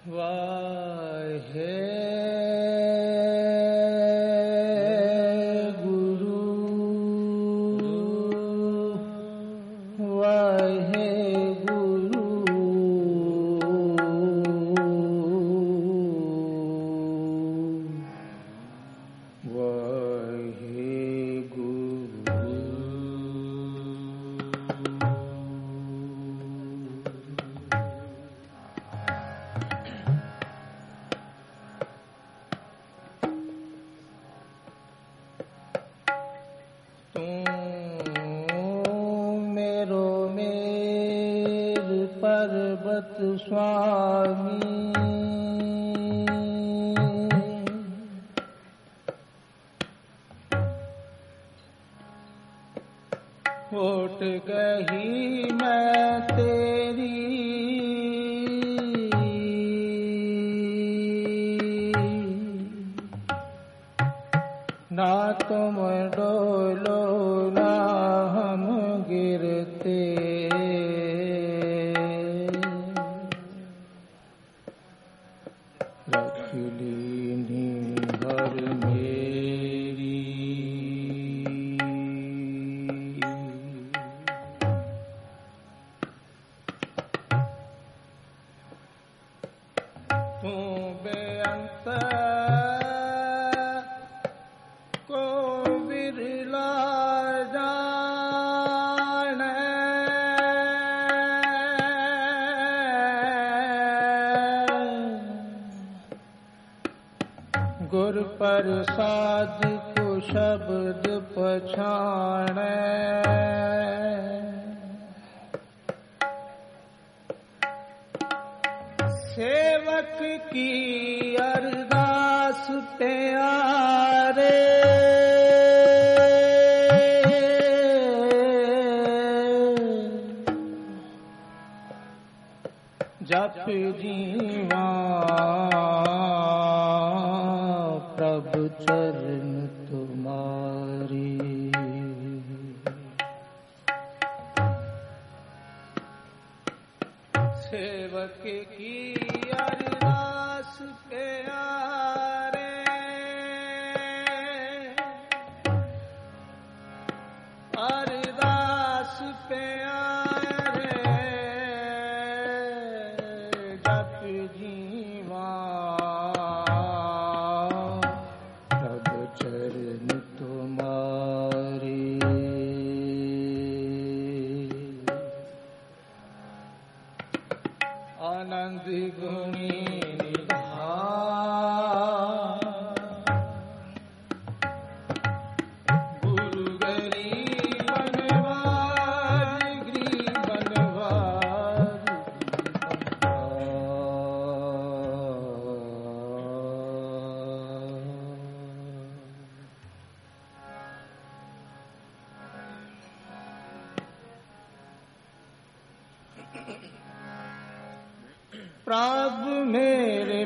प्रभु मेरे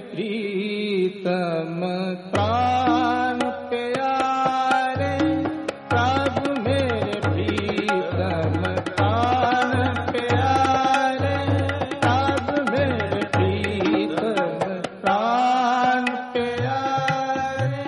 प्रीतम प्राण प्यारे, प्रभु मेरे प्रीतम प्राण प्यारे, प्रभु मेरे प्रीतम प्राण प्यारे।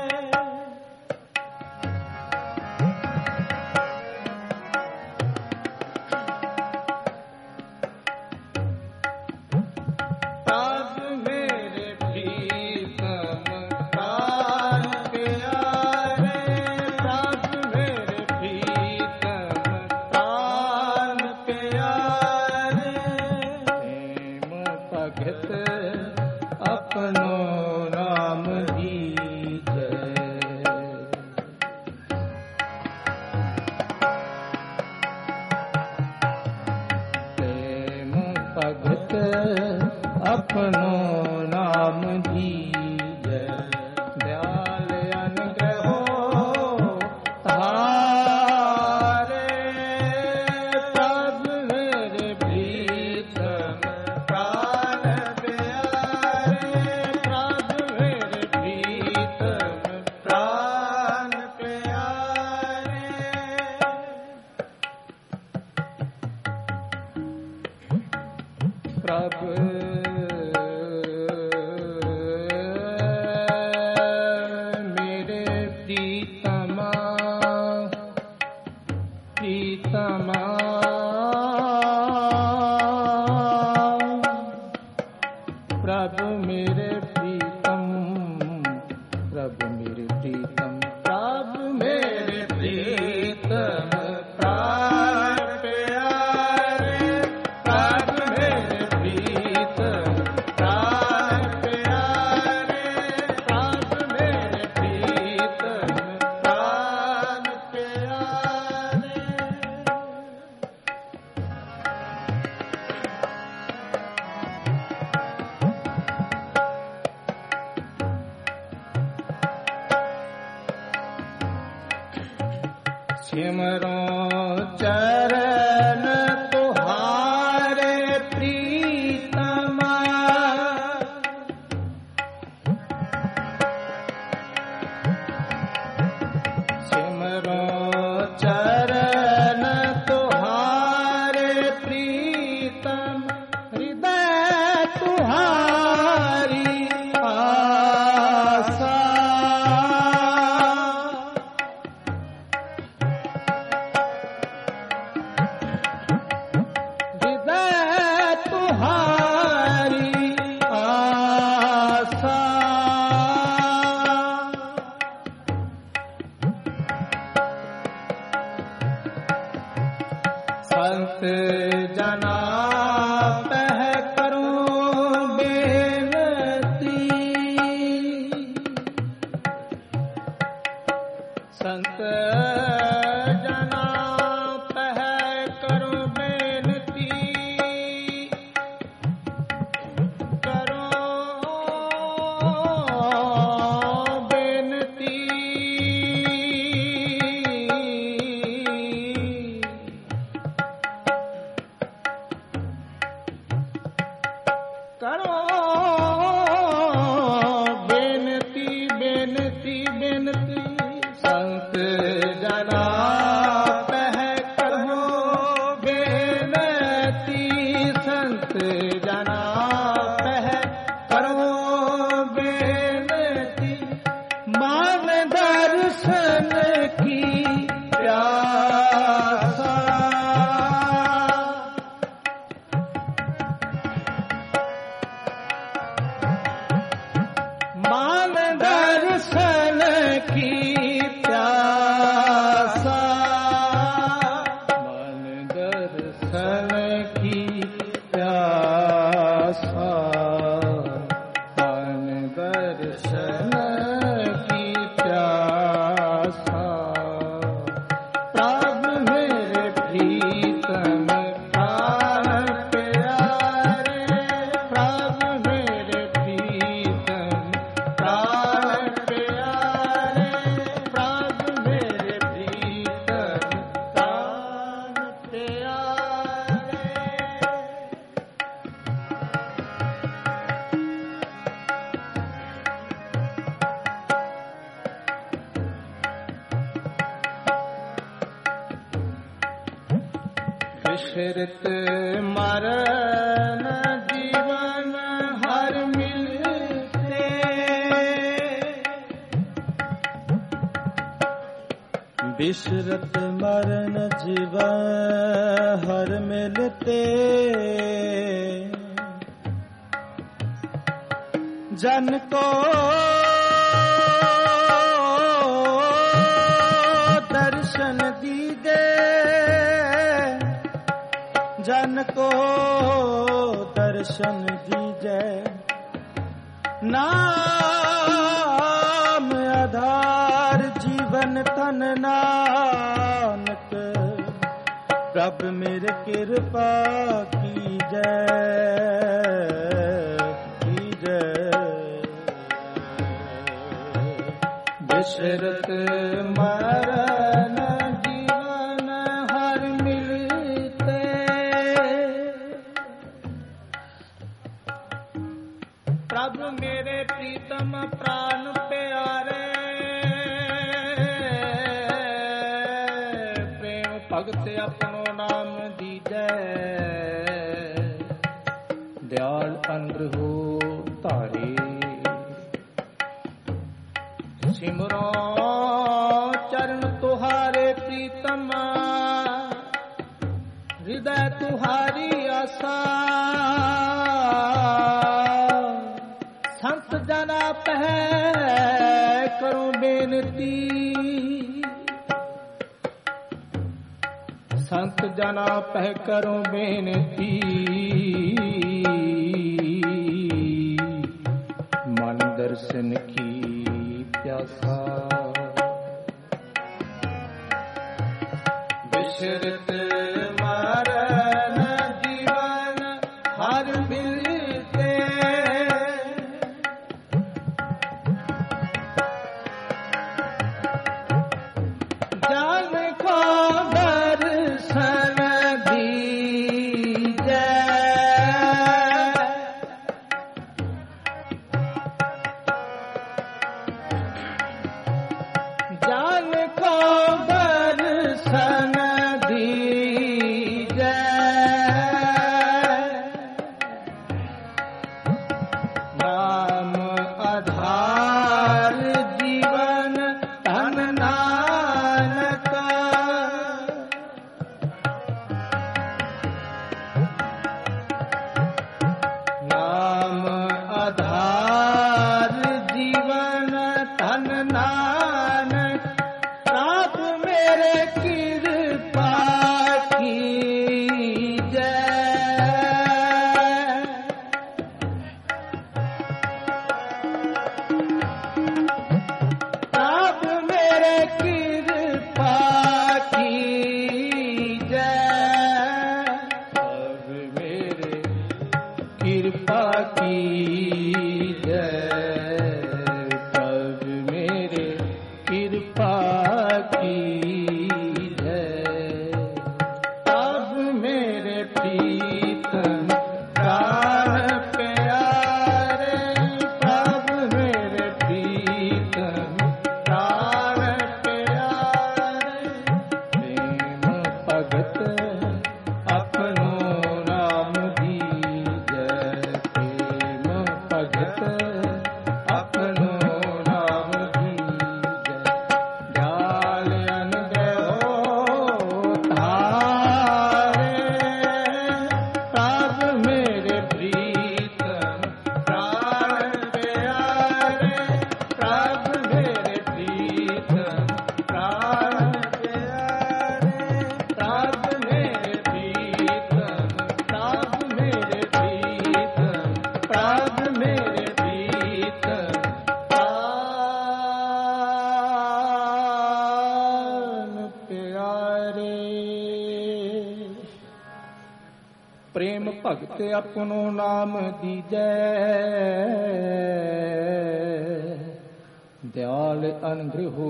अपनो नाम दीजै, दयाल अनुग्रहो तारे। प्रभु मेरे प्रीतम प्राण प्यारे, प्रभु मेरे प्रीतम प्राण प्यारे। प्रभु सिमरो चरण तुहारे प्रीतम सिमरो चरण तुहारे प्रीतम हृदय तुहारी आशा संत जना पह करूं बेनती संत जना पह करूं बेनती करो बेनती करो बेनती बेनती बेनती संत जना पह करो बेनती संत जना पह करो बेनती मान दर्शन की प्यासा मान दर्शन की प्यासा मान दर्शन की प्यासा मान दर्शन की प्यासा प्रभु मेरे प्रीतम प्राण प्यारे प्रभु मेरे प्रीतम प्राण प्यारे प्रभु मेरे प्रीतम प्राण प्यारे विश्रित मरण जीवन हर मिलते विश्रित मरण जीवन हर मिलते जन को दर्शन दीजे जन को दर्शन दीजे नाम आधार जीवन तन नानक प्रभु मेरे कृपा कीजय विश्रित मरण जीवन हर मिलते प्रभु मेरे प्रीतम प्राण प्यारे प्रेम भगत अपनो नाम दीजै दयाल अनुग्रहो तारे सिमरो चरण तुहारे प्रीतम हृदय तुहारी आशा संत जना पह करो बेनती संत जना पह करो बेनती मन दर्शन की प्यासा विश्रित मरण जीवन हर मिलते जान को की जय, प्रभु मेरे कृपा की जय। अब मेरे प्रीतम प्राण प्यारे, प्रभु मेरे प्रीतम प्राण प्यारे, प्रेम भगत अपनो नाम दीजै, प्रेम भगत अपनो नाम दीजै। दयाल अनुग्रहो धारे, प्रभु मेरे प्रीतम प्राण प्यारे, प्रभु मेरे प्रीतम प्राण प्यारे, प्रभु मेरे प्रीतम, प्रभु मेरे प्रीतम, प्रभु मेरे प्रीतम प्राण प्यारे। प्रेम भगत अपनो नाम दीजै, दयाल अनुग्रहो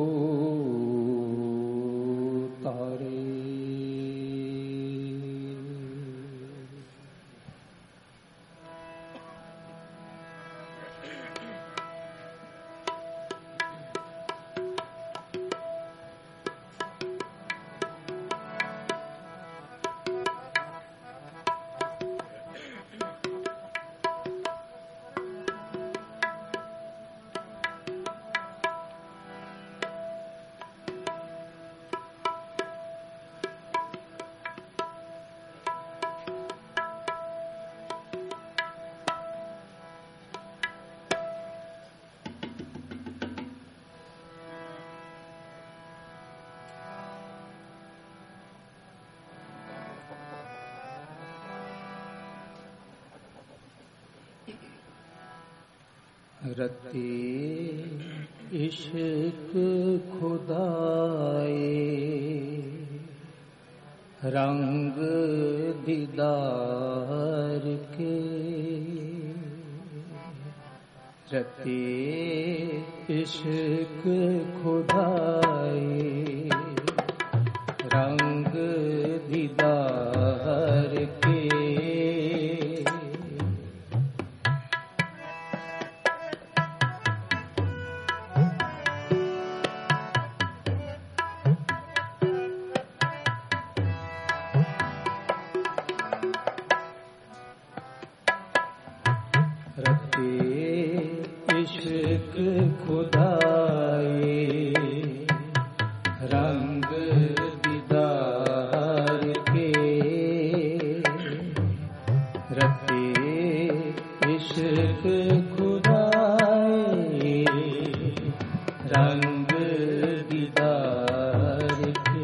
तारे। रते इश्क खुदाए, रंग दीदार के, रते इश्क खुदाए, रंग दीदार के। इश्क खुदाए, रंग दीदार के, रते इश्क खुदाए, रंग दीदार के।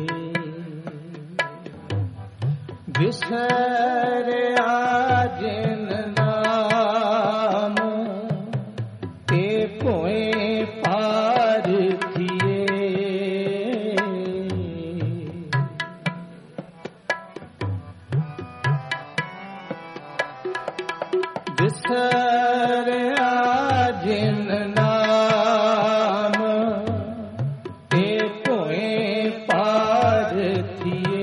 बिसर जिन नाम के पोए पार थिए, बिसर जिन नाम के पोए पार थिए,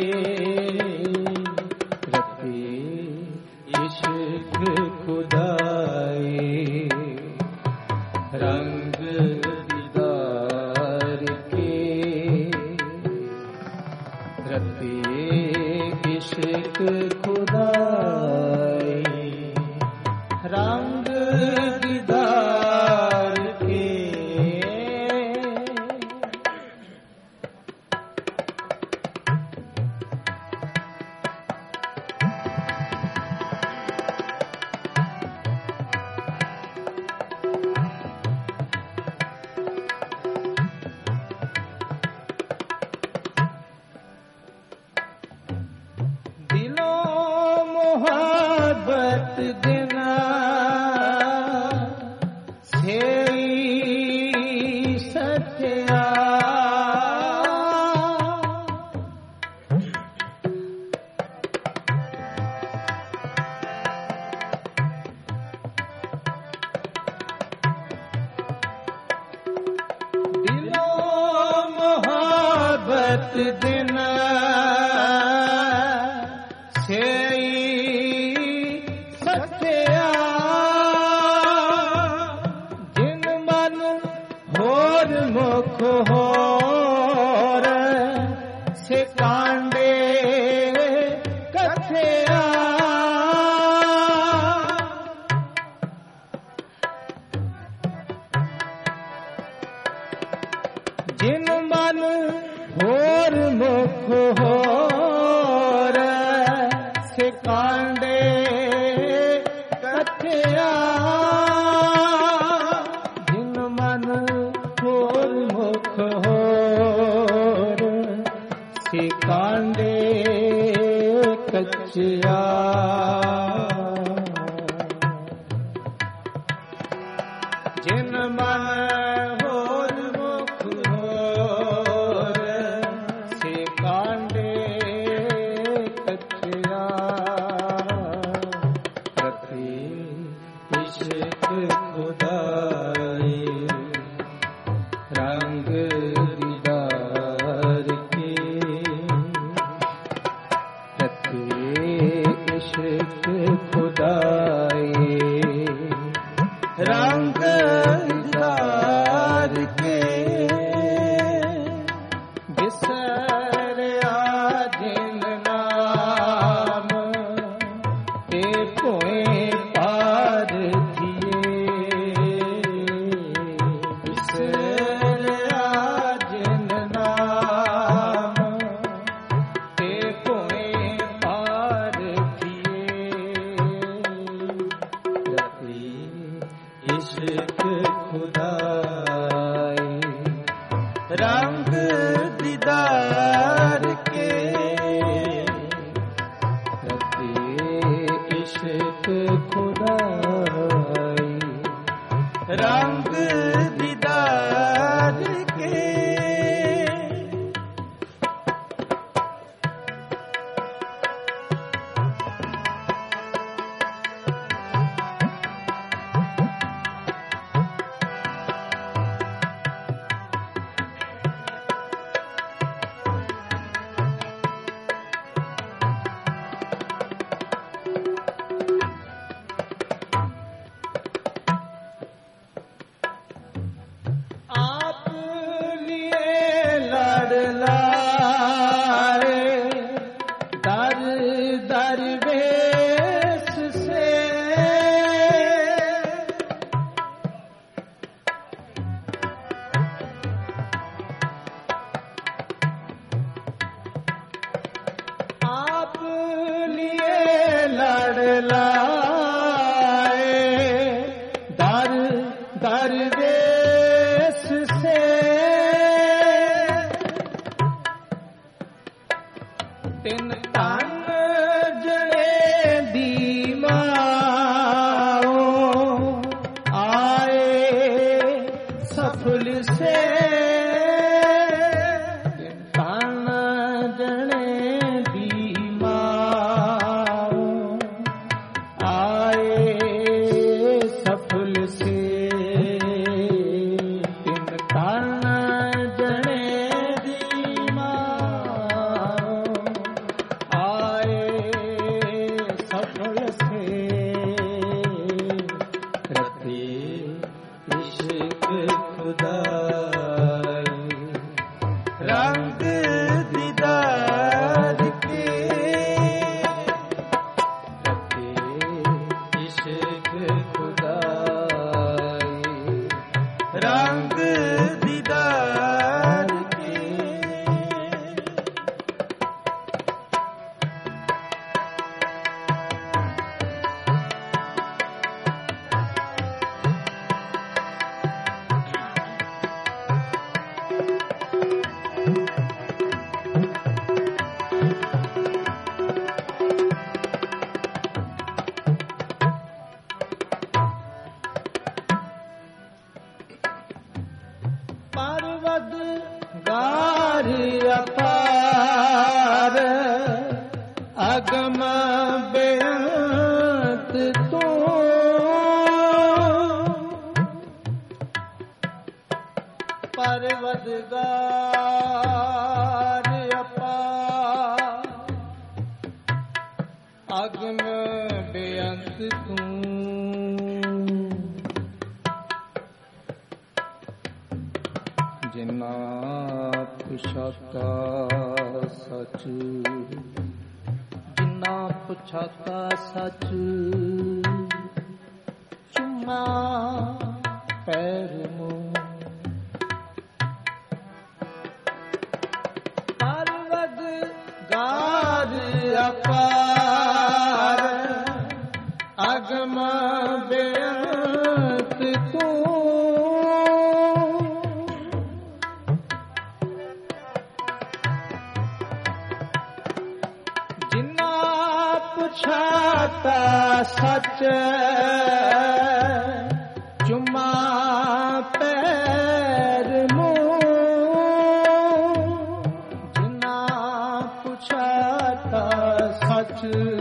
इश्क खुदाए, रंग दीदार के, रते इश्क खुदाए, रंग दीदार के। मोहब्बत देना से सत्या, सबत दिन सेई सत्या जिन मन होर मुख होर से कांडे कथया जिन मन होर मुख होर से कांडे कथया जिन मन होर मुख होर से कांडे कथया जिन मन होर मुख होर से कांडे कथया प्रति इश्क खुदाई रंग दीदार के प्रति इश्क खुदाई रंग दीदार के बिसरिया जिन नाम ते कोई पार थिए बिसरिया जिन नाम ते कोई पार थिए इश्क खुदाई रंग दीदार के प्रति इश्क खुदाई रंग दीदार के तिन तन जड़े दीमाओ आए सफल से तिन तन जड़े दीमाओ आए सफल से तिन तन जड़े रंग दीदार के प्रति इश्क खुदाई रंग दीदार के परवदगार अपार अगम बेअंत तू परवदगार अगम बेअंत तू जिना पुछाता सच जिना पुछाता सच चुम्मा पैर मुँह पर्वत गार अपार अगम बेअंत तू जिना पुछाता सच चुम्मा पैर मुँह जिना पुछाता सच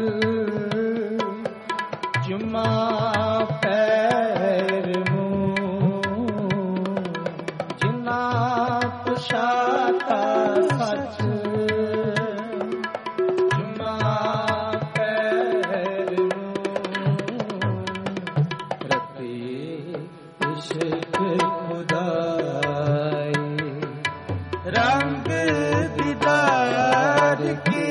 चुम्मा पैर मुँह जिना पुछाता सच चुम्मा पैर मुँह रते इश्क खुदाई रंग दीदार की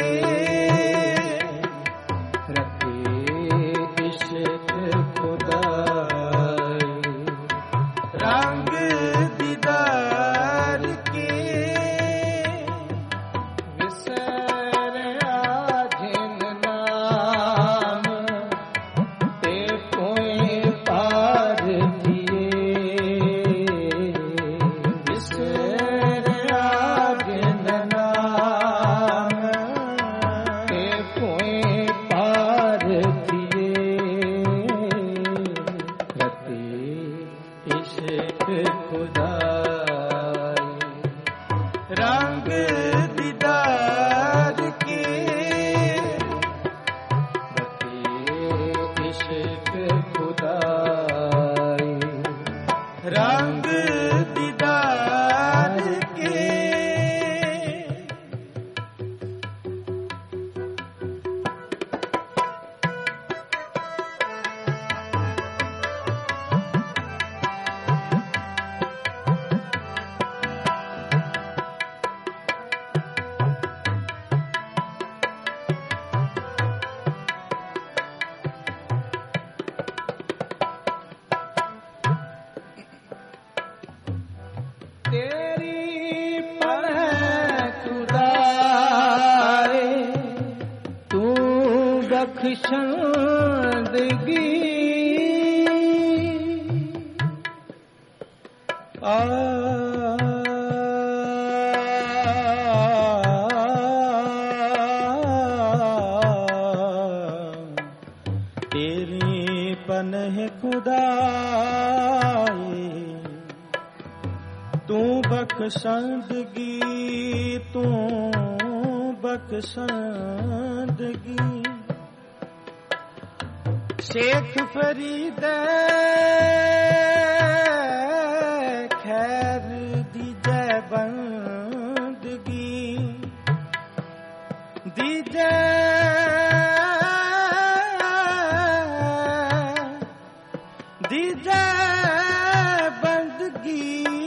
रते इश्क खुदाई रंग दीदार की विसर आजिन नाम ते कोई पार दिए विसर आजिन नाम ते कोई पार दिए रते इश्क खुदाई रंग दीदार की रते इश्क खुदाई रंग दीदार की तेरी पनाह खुदाए तू बख्शंदगी तेरी पनाह खुदाए तू बख्शंदगी तू बख्शंदगी शेख फरीद खैर दी जय बंदगी दी जय बंदगी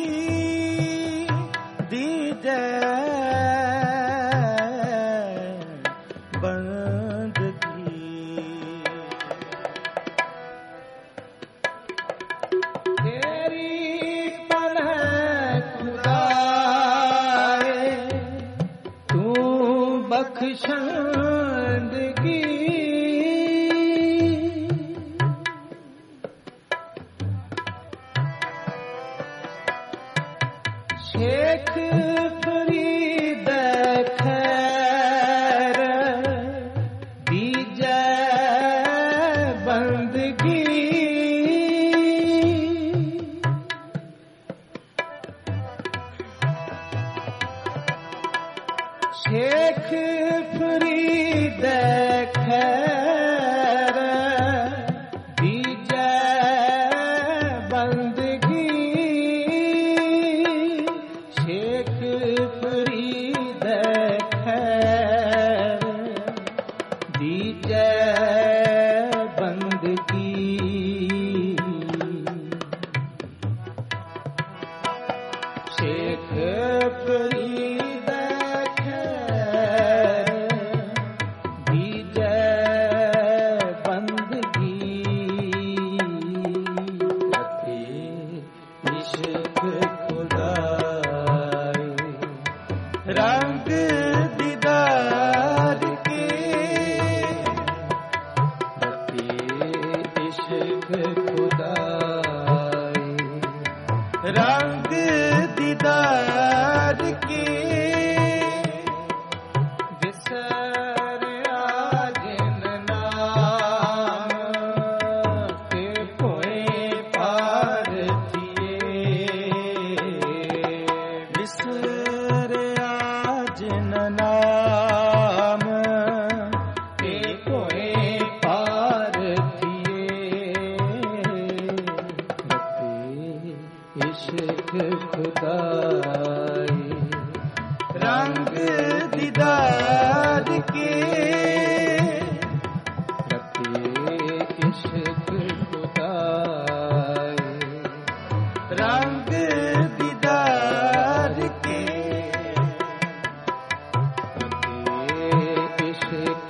दी जय बंदगी तेरी पनाह खुदाए तू बख्शंदगी शेख फरीद खैर दी जय बंदगी शेख फरीद खैर दी जय बंदगी शेख फरीद खैर दी जय इश्क खुदाई रंग दीदार के रते इश्क खुदाई रंग दीदार के रते इश्क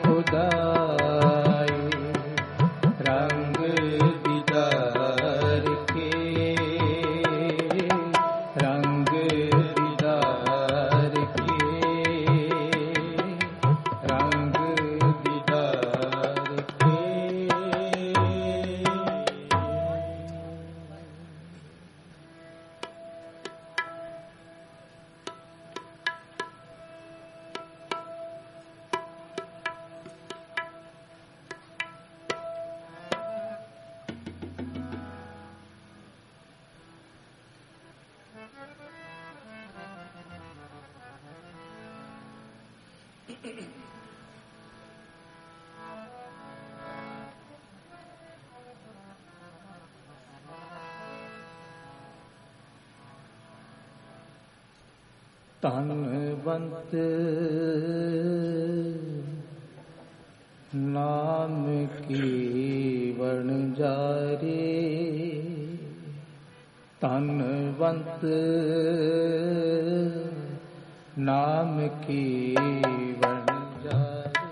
खुदाई रंग दीदार के रंग दीदार के रंग दीदार के। ਧਨਵੰਤ ਨਾਮ ਕੀ ਵਣਜਾਰੇ ਧਨਵੰਤ ਨਾਮ ਕੀ ਵਣਜਾਰੇ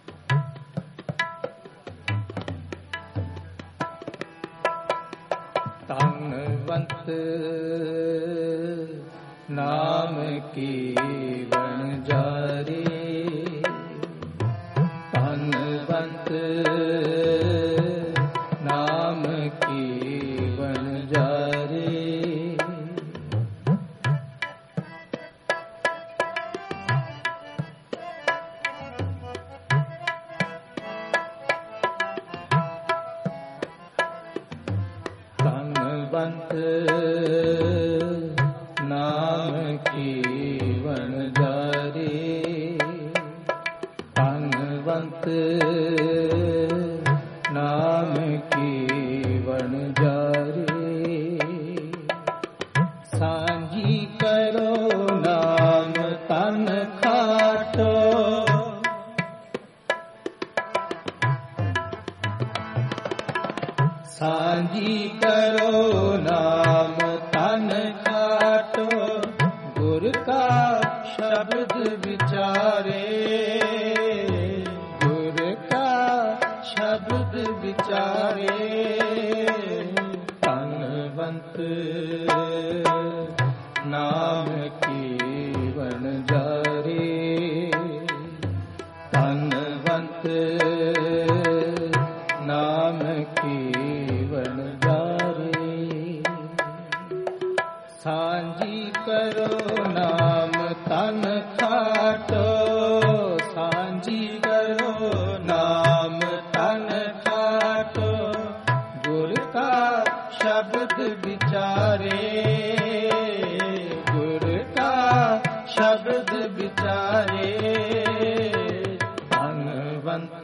ਧਨਵੰਤ नाम की वनजारे धनवंत नाम की वनजारे धनवंत नाम की वनजारे धनवंत नाम की वनजारे सांझी करो नाम तन खाटो सांझी करो नाम तन खाटो गुर का शब्द विचारे गुर का शब्द विचारे धनवंत नाम की वनजारे धनवंत नाम की वनजारे सांझी करो नाम तन खाटो सांझी करो नाम तन खाटो गुर का शब्द विचारे गुर का शब्द विचारे धनवंत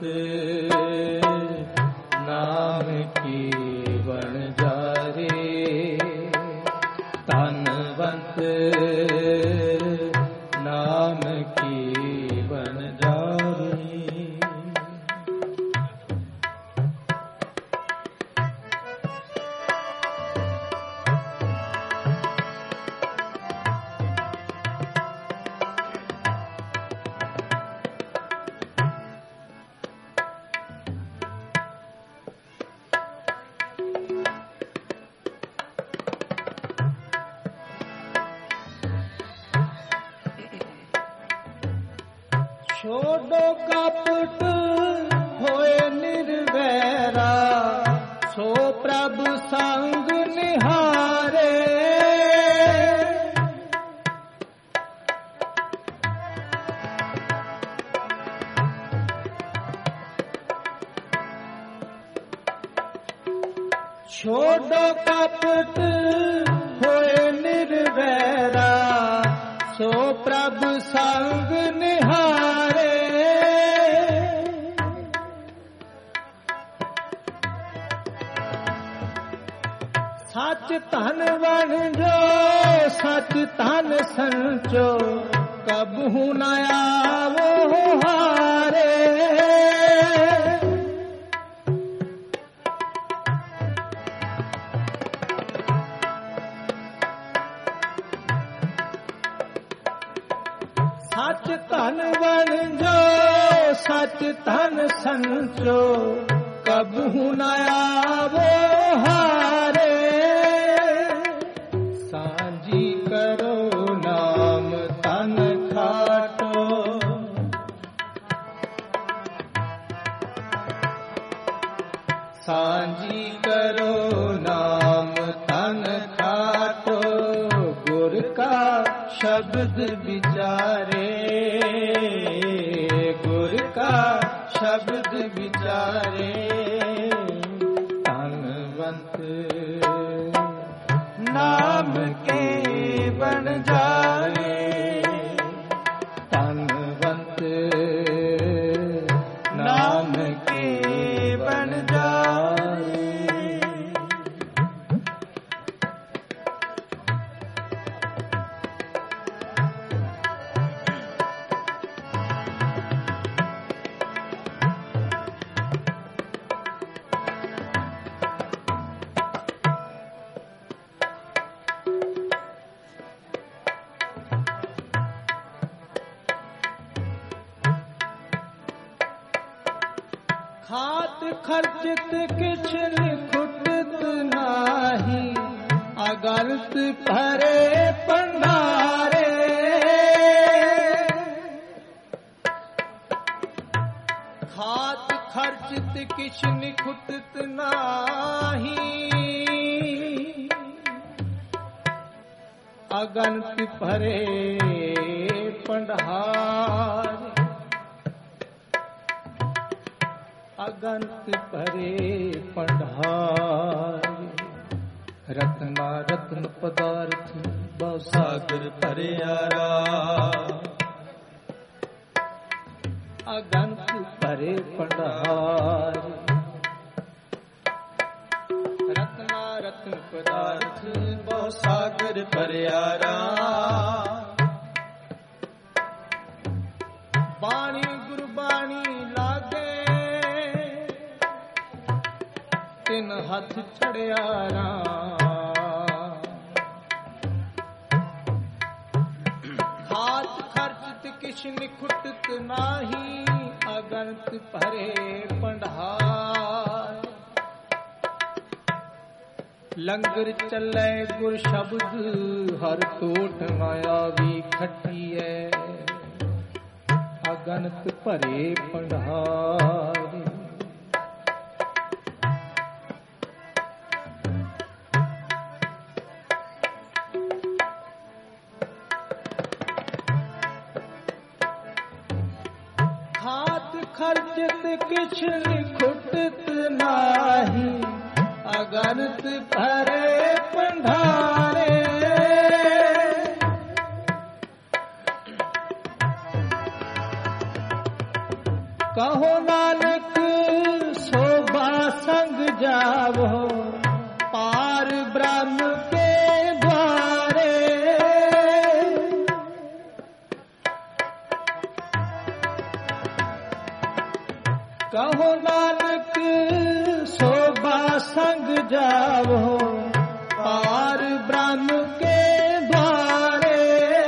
नाम की वनजारे धनवंत नाम की वनजारे छोड़ो कपट होए निर्वैरा सो प्रभु संग निहारे छोड़ो कपट होए निर्वैरा सो प्रभु संग निहारे सच धन बन जो सच धन संचो कबहू न आवो हारे। सच धन बन जो सच धन संचो कबहू न आवो हारे। सांझी करो नाम तन खाटो सांझी करो नाम तन खाटो गुर का शब्द विचारे गुर का शब्द विचारे। तनवंत नाम के बन जाए तनवंत नाम के बन जाए। खात खर्चित किछ निखुटत नाही अगलत भरे पंडारे। खात खर्चित किछ निखुटत नाही अगनत भरे पंडारे। अगंत परे पंडारी रत्ना रत्न पदार्थ सागर परियारा। अगंत परे पंडारी रत्ना रत्न पदार्थ सागर परियारा। बाणी गुरबाणी लागे तिन हथ चढ़ियारा। खात खर्चित किछ निखुटत नाही अगणत भरे पंडार। लंगर चले गुर शब्द हर टोट न आवी खटिए अगणत भरे पंडार। खर्चित किछ निखुटत नाही अगणत भरे पंडारे। कहो नानक शोभा संग जावो पार ब्रह्म के द्वारे। कहो नानक शोभा संग जावो पार ब्रह्म के द्वारे।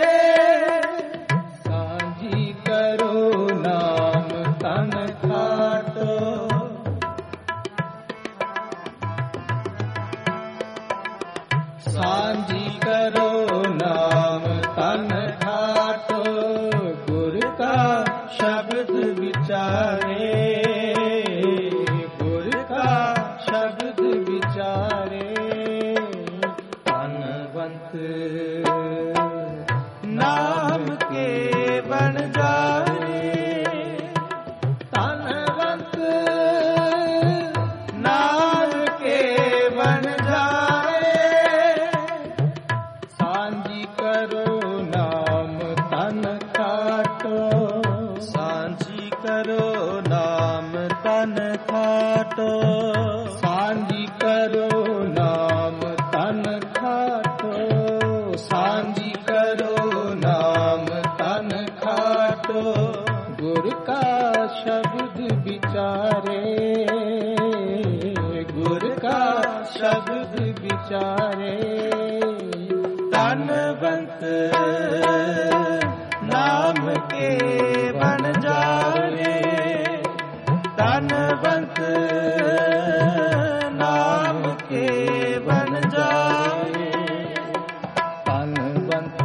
सांझी करो नाम तन खाटो सांझी करो नाम तन खाटो गुर का शब्द विचारे शब्द विचारे। तनवंत शब्द विचारे धनवंत नाम के बन जावे धनवंत नाम के बन जावे धनवंत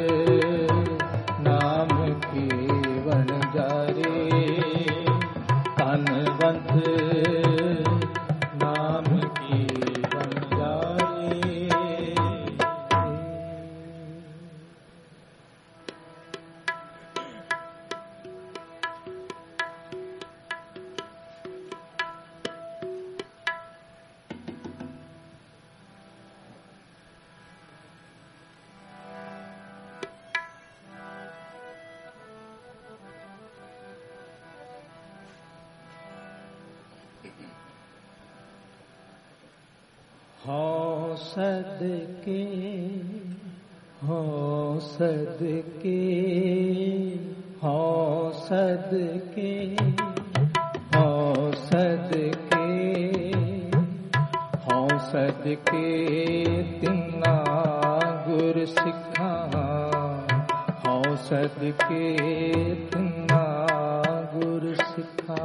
नाम के बन जावे धनवंत नाम की बन जाए। सदके हो सदके हो सदके हो सदके हो सदके तिन्ना गुर सिखा हो सदके तिन्ना गुर सिखा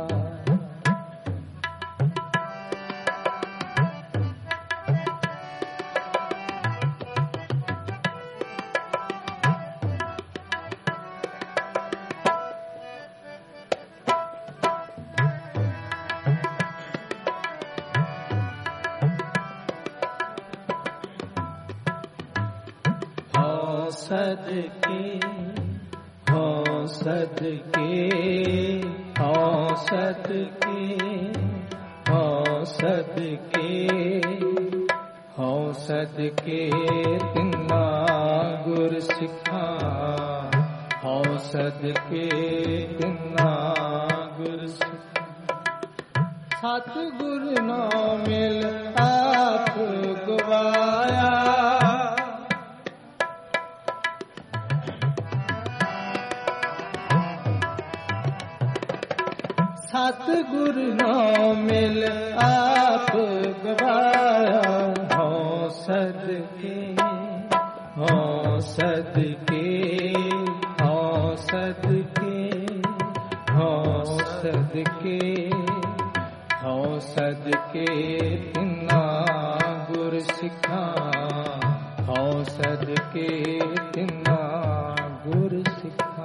सदके हो सदके हो सदके हो सदके हो सदके तिन्ना गुर सिखा हो सदके तिन्ना गुर सिखा सतगुरु ना मिल आप गवाया सतगुरु ना मिल आप गवाया हो सदके हो सदके हो सदके हो सदके हो सदके तिन्ना गुर सिखा हो सदके तिन्ना गुर सिखा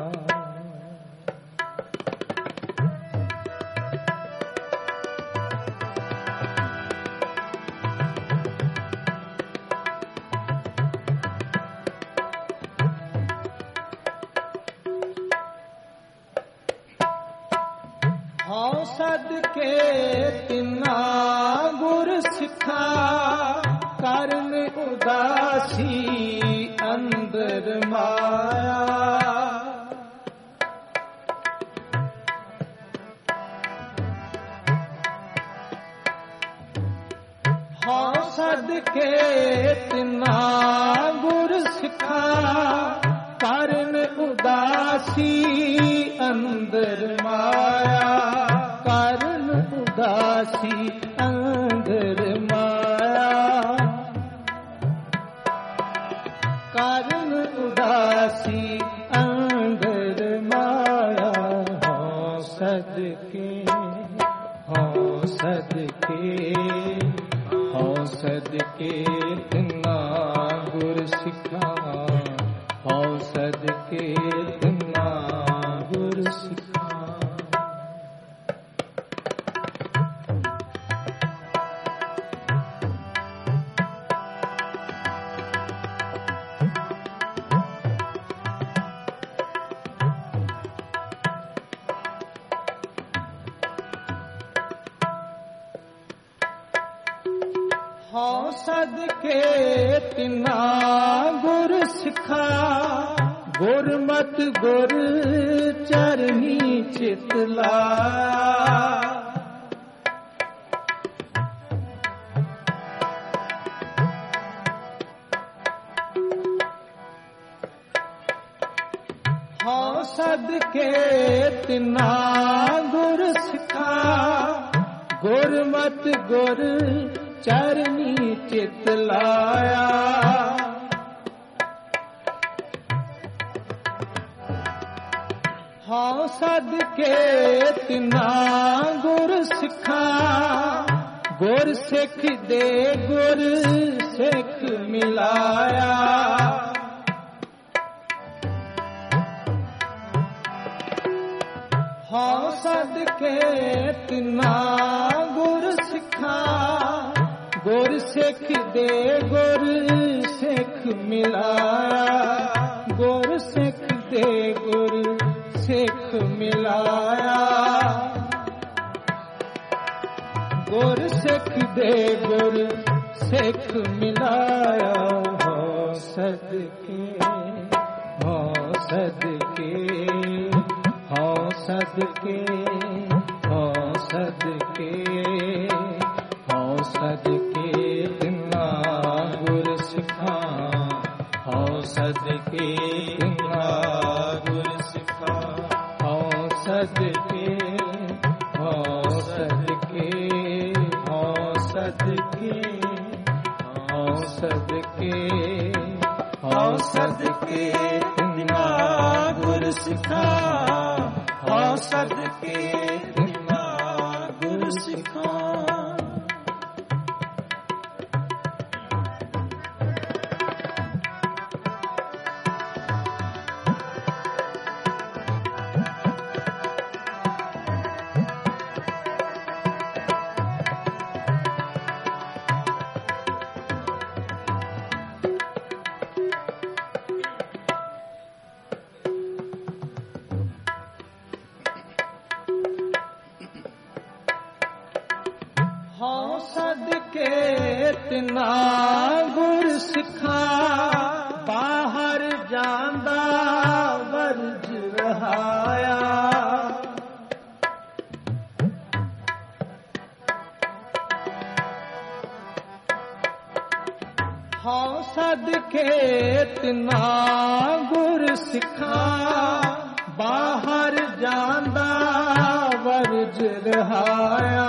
सदके तिन्ना गुर सिखा करन उदासी अंदर माया हो सदके तिन्ना गुर सिखा करन उदासी अंदर माया करन उदासी अंदर माया करन उदासी अंदर माया हो सदके हो सदके हो सदके तिन्ना गुर सिखा हो सदके तिन्ना गुर सिखा हो सदके तिन्ना गुर सिखा गुरमत गुर चरनी चितला हो सदके तिन्ना गुर सिखा गुरमत गुर चरनी चित लाया। हाँ सदके तिना गुर सिखा, गुर सिख दे गुर सिख मिलाया। हाँ सदके तिना गुर सिखा, गुर सिख दे गुर सिख मिलाया। गुर सिख दे गुर सिख मिलाया। गुर सिख दे गुर सिख मिलाया। हो सदके, हो सदके, हो सदके, हो सदके, हो सदके तिना गुर सिखा। हो सदके तिना गुर सिखा। हो सदके, हो सदके, हो सदके, हो सदके, हो सदके तिना गुर सिखा। हो सदके तिना गुर सिखा। हाँ सदके तिना गुर सिखा, बाहर जांदा वर्ज रहाया। हाँ सदके तिना गुर सिखा, बाहर जांदा वर्ज रहाया।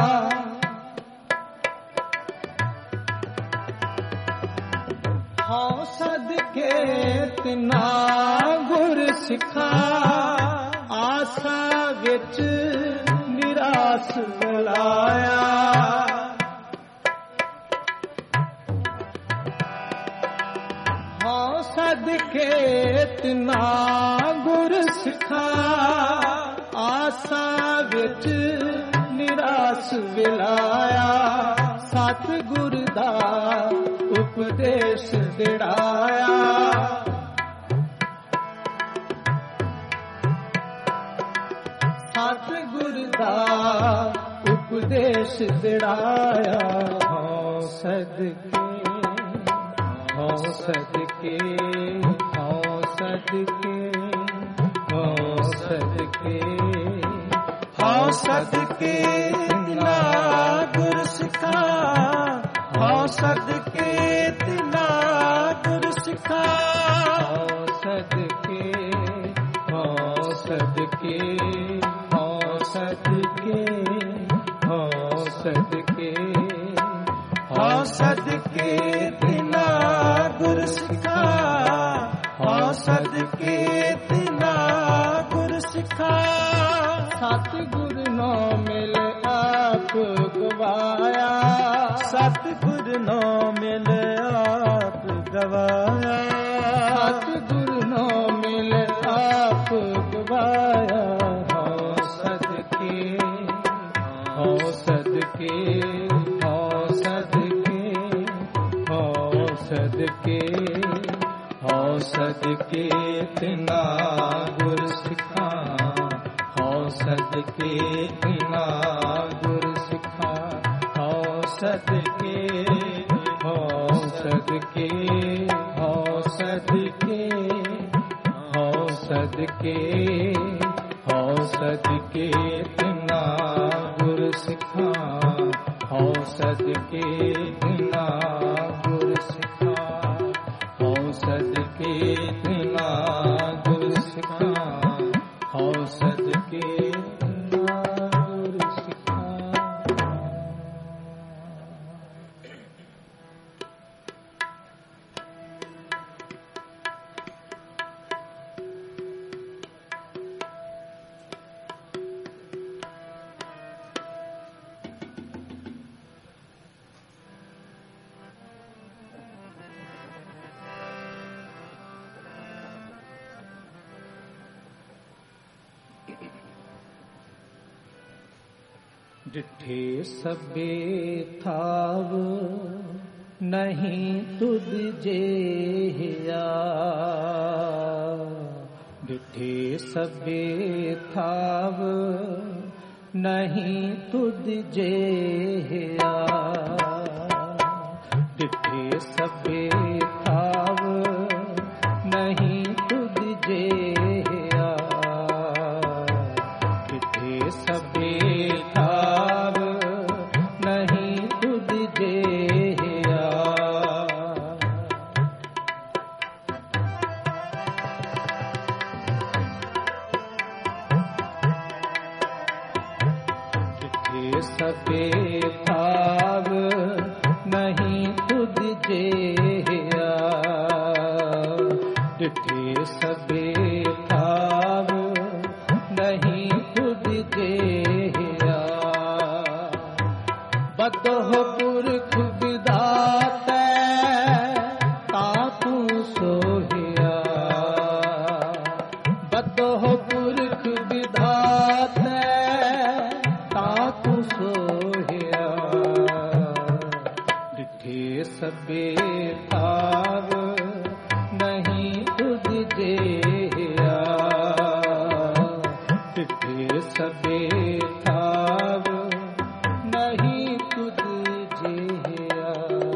हाँ सदके तिना गुर सिखा, आसा विच निराश मिलाया। हाँ सदके तिना गुर सिखा, आसा विच निराश मिलाया। सतगुर दा उपदेश दिड़ाया। सतगुर दा उपदेश दिड़ाया। हो सदके, हो सदके, हो सदके, हो सदके, हो सदके तिना गुर सिखा। हो सदके तिना गुर सिखा। हो सदके, हो सदके, हो सदके, हो सदके, हो सदके तिना गुर सिखा। हो सदके तिना गुर सिखा। सतगुर नो मिल आप गवाया। सतगुर नो मिल आप गवाया। सतगुर नो मिल आप गवाया। हो सदके, हो सदके, हो सदके, हो सदके, हो सदके तिना गुर सिखा। हो सदके तिना गुर सिखा। हो सदके, हो सदके, हो सदके, हो सदके, हो सदके तिना गुर सिखा। हो सदके तिना गुर सिखा। हो सदके तिना गुर सिखा। हो सदके तिना गुर सिखा। डिठे सबे थाव नहीं तुद जेहिया, डिठे सबे थाव नहीं तुद जेहिया, डिठे सबे थाव नहीं तुद जेहिया, डिठे सबे थाव नहीं तुद जेहिया। डिठे सबे थाव नहीं तुद जेहिया, डिठे सबे थाव नहीं तुद जेहिया। बदहो पुरख विधाते तातू सोहिया, बदहो पुरख विधाते तातू सोहिया, डिठे सबे थाव नहीं तुद जेहिया, डिठे सबे थाव नहीं तुद जेहिया।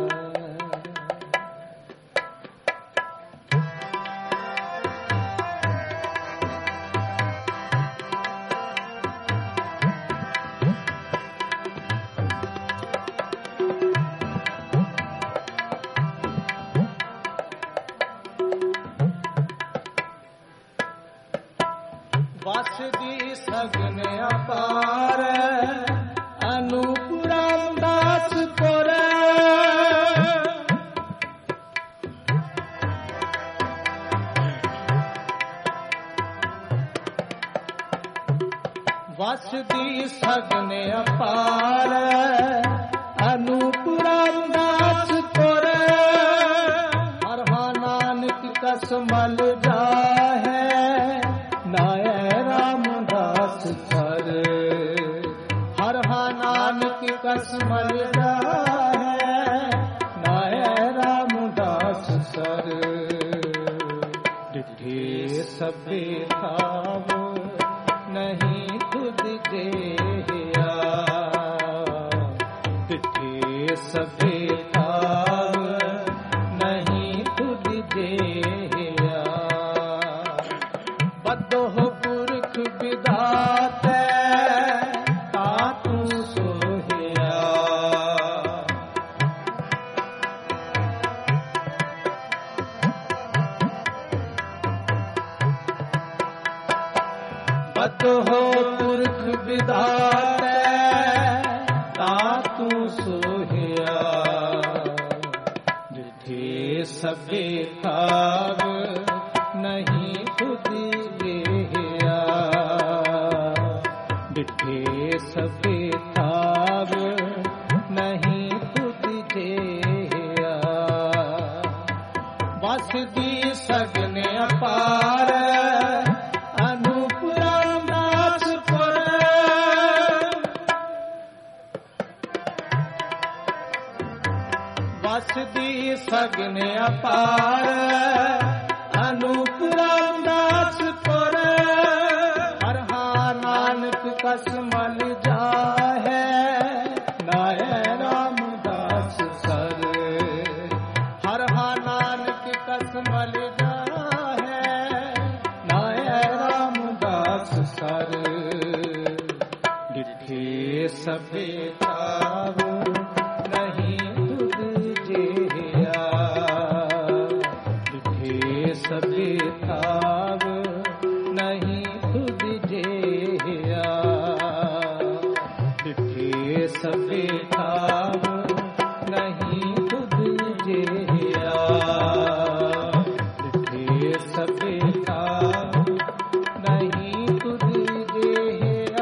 वस दी सगन अपार अनूप रामदास पुर, वस दी सगन अपार अनूप रामदास पुर, हर नानक कस मल जाहे नाय रामदास सर, हर नानक कस मल जाहे नाय रामदास सर, डिठे सबे थाव नहीं तुद जेहिया, डिठे सबे थाव नहीं तुद जेहिया। बदहो पुरख विधाते तातू सोहिया, बदहो पुरख विधाते तातू सोहिया, डिठे सबे थाव नहीं तुद जेहिया, डिठे सबे थाव नहीं तुद जेहिया। वस दी सगन अपार अनूप रामदास पुर, वस दी सगन अपार अनूप रामदास पुर, हर नानक कस मल जाहे नाय रामदास सर, हर नानक कस मल जाहे नाय रामदास सर, डिठे सबे थाव नहीं तुद जेहिया, डिठे सबे थाव नहीं तुद जेहिया, डिठे सबे थाव नहीं तुद जेहिया, डिठे सबे थाव नहीं तुद जेहिया।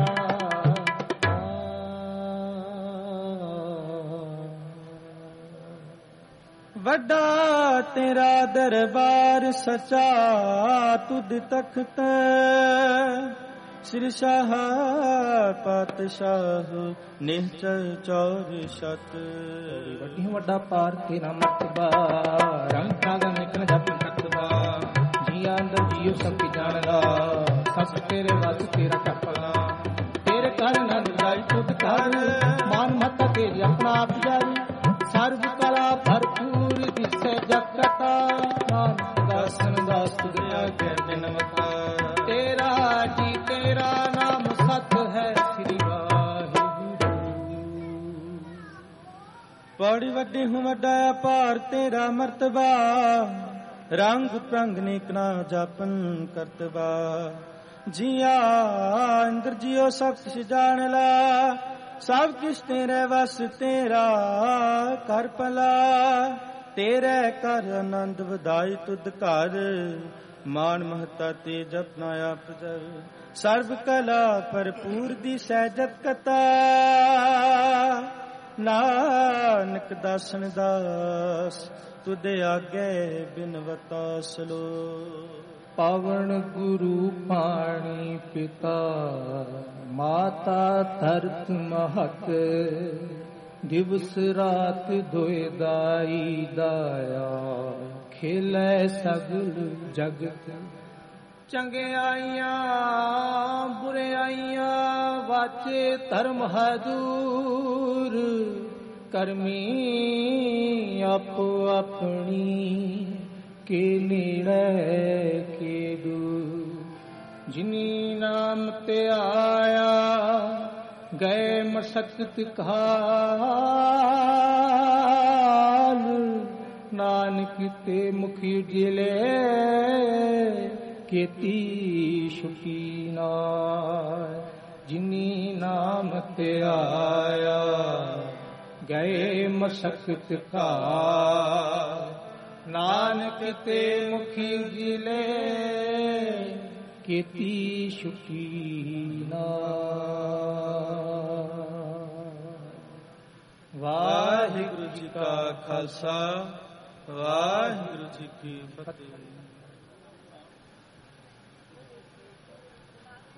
वड्डा तेरा दरबार सचा तुद तख्त, ਸ੍ਰੀ ਸ਼ਾਹ ਪਾਤਸ਼ਾਹ ਨਿਹਚਲ ਚੌਰ ਸ਼ਤ। ਵੱਡੀ ਵੱਡਾ ਪਾਰ ਤੇਰਾ ਮਰਤਬਾ, ਰੰਗ ਕਾਗਾ ਨਿਕਲ ਜਪ ਕਰਤਬਾ। ਜੀਆਂ ਅੰਦਰ ਜੀਉ ਸਭ ਕੀ ਜਾਣਦਾ, ਸਭ ਤੇਰੇ ਵਸ ਤੇਰਾ ਟੱਪਲਾ। ਤੇਰੇ ਘਰ ਨਾ ਨਿਰਾਈ ਤੁਧ ਘਰ, ਮਾਨ ਮਤ ਤੇਰੀ ਆਪਣਾ ਆਪ ਜਾਰੀ। ਸਰਬ ਕਲਾ ਭਰਪੂਰ ਦਿਸੈ ਜਗਤਾ, ਨਾਨਕ ਦਾਸਨ ਦਾਸ ਤੁਧ ਆਗੇ ਬਿਨਵਤਾ। ਤੇਰਾ ਜੀ ਤੇਰਾ ਨਾਮ ਸਤ ਹੈ, ਸ੍ਰੀ ਵਾਹਿਗੁਰੂ। ਬੜੀ ਵੱਡੀ ਹੂੰ ਵੱਡਾ ਅਪਾਰ ਤੇਰਾ ਮਰਤਬਾ, ਰੰਗ ਪ੍ਰੰਗ ਨਿਕਨਾ ਜਾਪਨ ਕਰਤਬਾ। ਜੀਆ ਅੰਦਰ ਜਿਉ ਸਭ ਕਿਛ ਜਾਣ ਲਾ, ਸਭ ਕਿਛ ਤੇਰੇ ਵਸ ਤੇਰਾ ਕਰ ਭਲਾ। ਤੇਰੇ ਕਰ ਆਨੰਦ ਵਧਾਈ ਤੁਧ ਘਰ, ਮਾਨ ਮਹਤਾ ਤੇ ਜਪਨਾ ਆਪ ਜਰ। ਸਰਬ ਕਲਾ ਭਰਪੂਰ ਦੀ ਸਹਿਜਤ ਕਤਾ, ਨਾਨਕ ਦਾਸਨ ਦਾਸ ਤੁਧ ਆਗੇ ਬਿਨਵਤਾ ਸਲੋ। ਪਾਵਨ ਗੁਰੂ ਪਾਣੀ ਪਿਤਾ, ਮਾਤਾ ਧਰਤ ਮਹਤ। ਦਿਵਸ ਰਾਤ ਧੋਏ ਦਾਈ ਦਾਇਆ, ਖੇਲੇ ਸਗਲ ਜਗਤ। ਚੰਗਿਆਈਆਂ ਬੁਰਿਆਈਆਂ, ਵਾਚੇ ਧਰਮ ਹੈ ਦੂਰ। ਕਰਮੀ ਆਪੋ ਆਪਣੀ, ਕੇ ਨੇੜੇ ਕੇ ਦੂਰ। ਜਿਨੀ ਨਾਮ ਤੇ ਆਇਆ, ਗਏ ਮਸਕਤ ਕਾਲ। ਨਾਨਕ ਤੇ ਮੁਖੀ ਜਿਲੇ, ਕੀਤੀ ਸ਼ੁਕੀ ਨਾਇ। ਜਿਨੀ ਨਾਮ ਤੇ ਆਇਆ, ਗਏ ਮਸਕਤ ਕਾਲ। ਨਾਨਕ ਤੇ ਮੁਖੀ ਜਿਲੇ, ਕੀਤੀ ਸ਼ੁਕੀ ਨਾਇ। ਵਾਹਿਗੁਰੂ ਜੀ ਕਾ ਖਾਲਸਾ, ਵਾਹਿਗੁਰੂ ਜੀ ਕੀ ਫਤਿਹ।